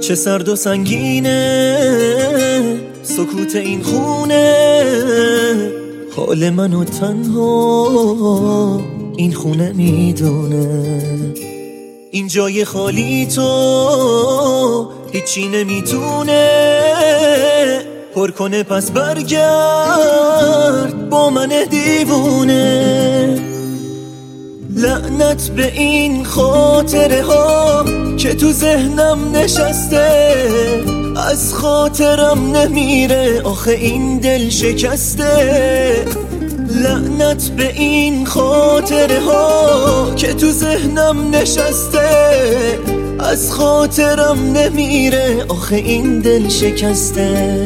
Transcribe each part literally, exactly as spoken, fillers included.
چه سرد و سنگینه سکوت این خونه، حال منو تنها این خونه میدونه. این جای خالی تو هیچی نمیتونه پر کنه، پس برگرد با من دیوونه. لعنت به این خاطره ها که تو ذهنم نشسته، از خاطرم نمیره آخه این دل شکسته. لعنت به این خاطره ها که تو ذهنم نشسته، از خاطرم نمیره آخه این دل شکسته.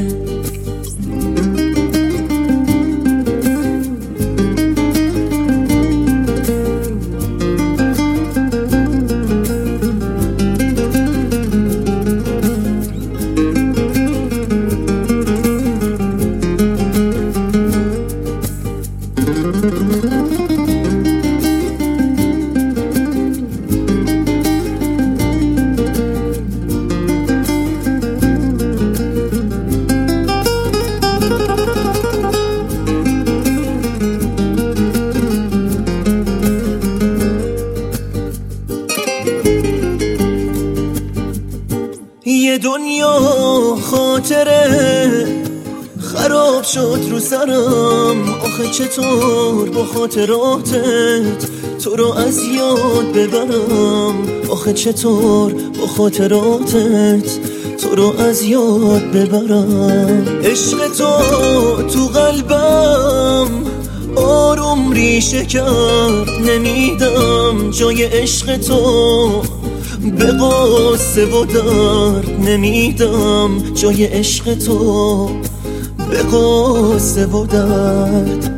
یه دنیا خاطره خراب شد رو سرم، آخه چطور با خاطراتت تو رو از یاد ببرم، آخه چطور با خاطراتت تو رو از یاد ببرم. عشق تو تو قلبم آروم ریشه کرد، نمیدم جای عشق تو به قصه و درد، نمیدم جای عشق تو به قصه و درد.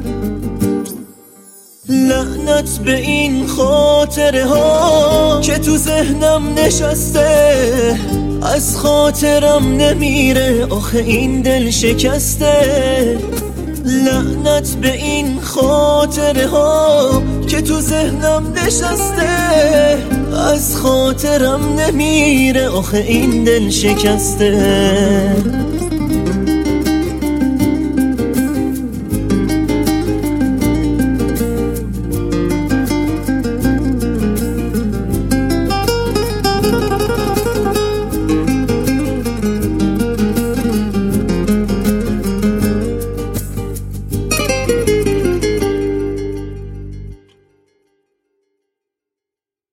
لعنت به این خاطره ها که تو ذهنم نشسته، از خاطرم نمیره آخه این دل شکسته. لعنت به این خاطره ها که تو ذهنم نشسته، از خاطرم نمیره آخه این دل شکسته.